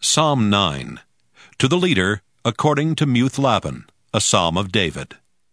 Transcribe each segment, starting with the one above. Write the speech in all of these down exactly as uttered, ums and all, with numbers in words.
Psalm nine. To the leader, according to Muth-labben, a psalm of David.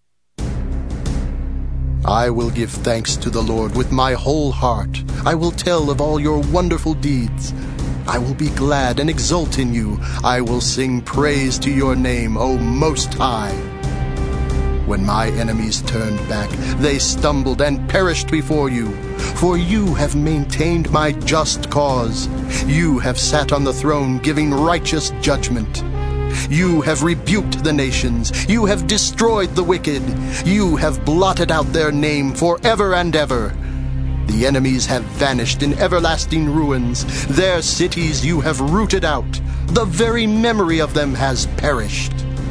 I will give thanks to the Lord with my whole heart. I will tell of all your wonderful deeds. I will be glad and exult in you. I will sing praise to your name, O Most High. When my enemies turned back, they stumbled and perished before you. For you have maintained my just cause. You have sat on the throne giving righteous judgment. You have rebuked the nations. You have destroyed the wicked. You have blotted out their name forever and ever. The enemies have vanished in everlasting ruins. Their cities you have rooted out. The very memory of them has perished.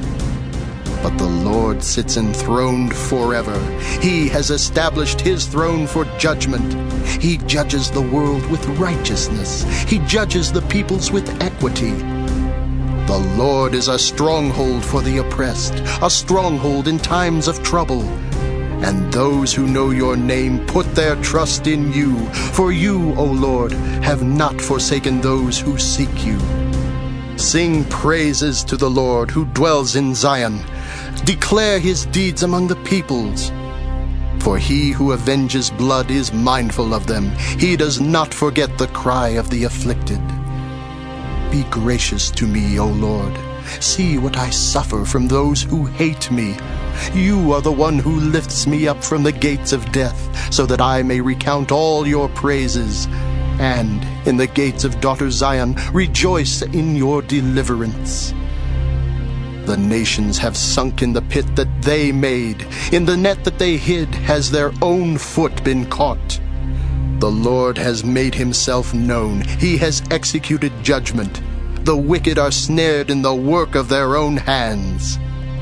But the Lord sits enthroned forever. He has established his throne for judgment. He judges the world with righteousness. He judges the peoples with equity. The Lord is a stronghold for the oppressed, a stronghold in times of trouble. And those who know your name put their trust in you. For you, O Lord, have not forsaken those who seek you. Sing praises to the Lord who dwells in Zion. Declare his deeds among the peoples. For he who avenges blood is mindful of them. He does not forget the cry of the afflicted. Be gracious to me, O Lord. See what I suffer from those who hate me. You are the one who lifts me up from the gates of death, so that I may recount all your praises, and in the gates of daughter Zion rejoice in your deliverance. The nations have sunk in the pit that they made. In the net that they hid has their own foot been caught. The Lord has made himself known. He has executed judgment. The wicked are snared in the work of their own hands.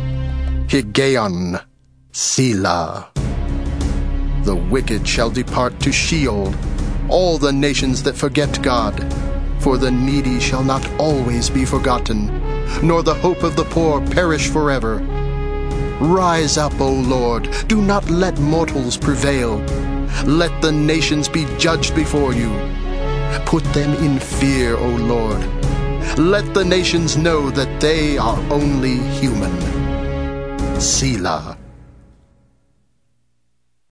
Higgaion, Selah. The wicked shall depart to Sheol, all the nations that forget God. For the needy shall not always be forgotten, nor the hope of the poor perish forever. Rise up, O Lord, do not let mortals prevail. Let the nations be judged before you. Put them in fear, O Lord. Let the nations know that they are only human. Selah.